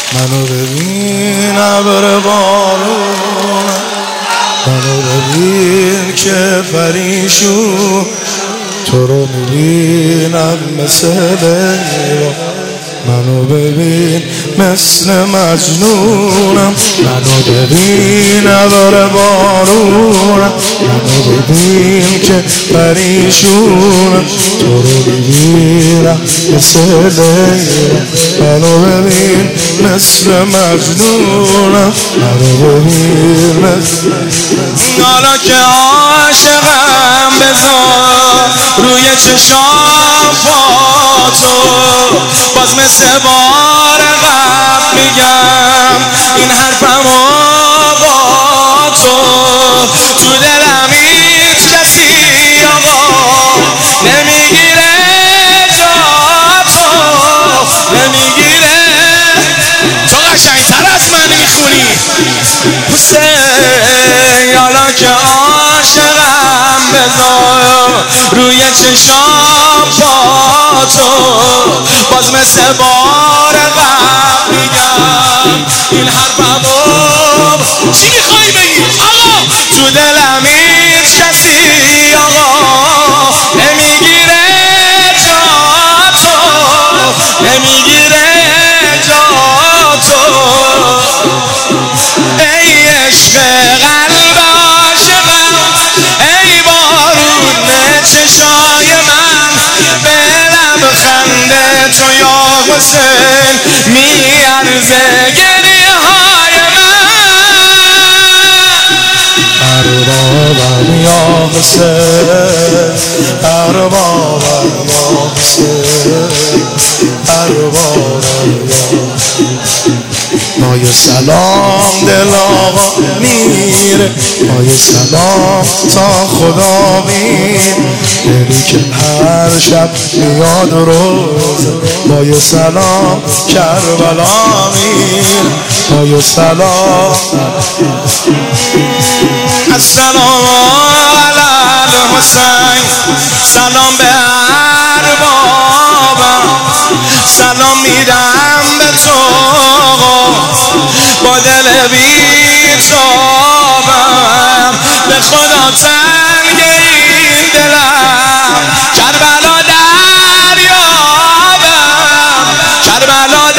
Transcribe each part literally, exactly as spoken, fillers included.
منو ببین ابر بارون، منو ببین که پریشون، تو رو میبینم مثل لیلا. منو ببین مثل مجنونم، منو ببین ابر بارونم، منو ببین که پریشونم، تو رو میبینم مثل لیلا. منو ببین مثل مجنونم، منو ببین مثل حالا که عاشقم بذار روی چشام پاتو، باز مثل بار قبل میگم این حرفمو با تو. تو دلم هیچ کسی آقا نمیگیره جا تو، نمیگیره. تو قشنگتر از من میخونی حسین. حالا که عاشقم بذار روی چشام پاتو، باز مثل بار قبل میگم این حرفمو. چی میخوایی بگی آقا؟ تو دلم هیچ کسی آقا نمیگیره جا تو، نمیگیره جا تو. ای عشق قلب عاشقم، ای بارون چشای من، به لبخند تو یا حسین میارزه گریه های من. اربابم یا حسین، اربابم یا حسین، اربابم یا مایه سلام دل آقا میره، مایه سلام تا خدا میره. دلی که هر شب میاد روز، مایه سلام کربلا میره، مایه سلام. السلام علی الحسین، سلام به اربابم، سلام میدم به تو با دل بیتابم. به خدا تنگ این دلم، کربلا دریابم، کربلا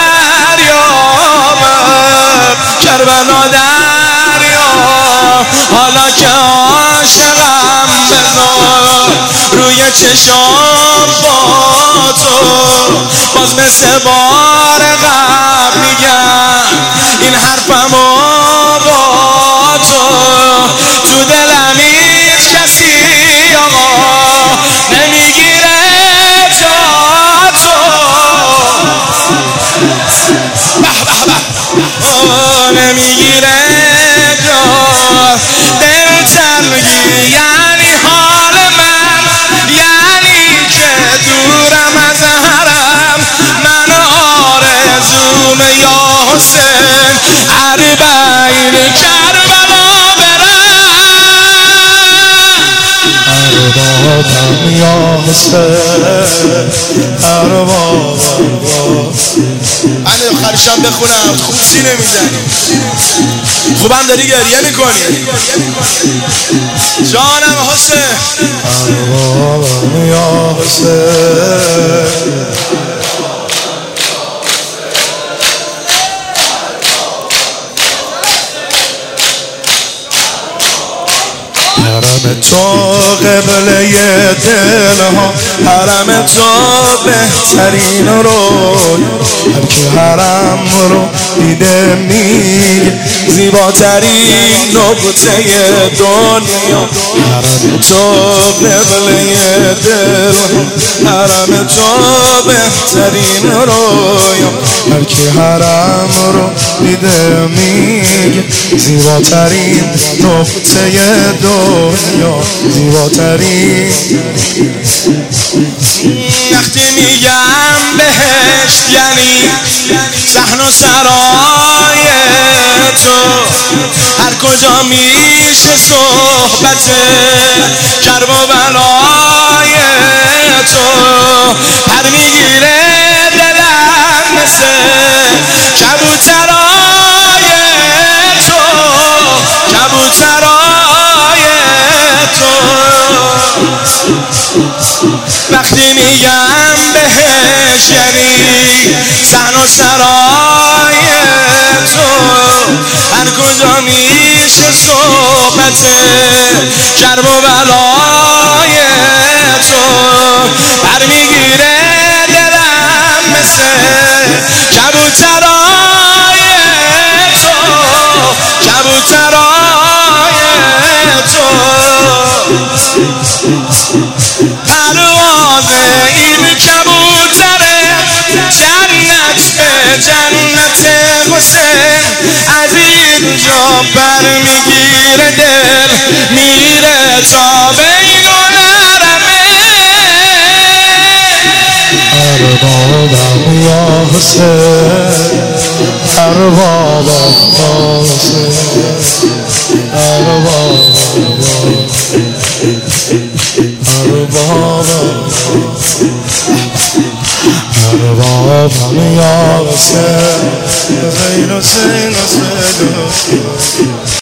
دریابم، کربلا دریابم. حالا که عاشقم بذار روی چشام با تو، باز مثل بار قبل میگم این حرفمو با تو. تو دلم هیچ کسی آقا نمیگیره جا تو. به به به نمیگیره جا. دلتنگی یعنی حال من، یعنی که دورم از حرم. من آرزوم یا حسین اربعین کربلا برم. اربابم یا حسین، اربابم یا من آخرشم بخونم. خوب سینه میزنی، خوبم داری گریه میکنی جانم حسین. اربابم یا حسین، حرم تو قبله دل ها، حرم تو بهترین رو. هر که حرم رو دیده میگه زیباترین نقطه دنیا. حرم تو قبله دل ها، حرم تو بهترین رویا. هر که حرم رو دیده میگه زیباترین نقطه دنیا، زیباترین. وقتی میگم بهشت یعنی صحن و سرای تو، هر کجا میشه صحبت کرب و بلای تو. پر میگیره دلم مثل کبوتر صحن و سرای تو هر کجا میشه صحبت کرب و بلای تو برمیگیره دلم مثل کبوترای تو کبوترای تو پرواز این کبوتر جنت به جنت حسین از اینجا برمیگیره دل میره تا بین اربابم یا حسین اربابم یا حسین اربابم اربابم اربابم یا حسین حسین حسین حسین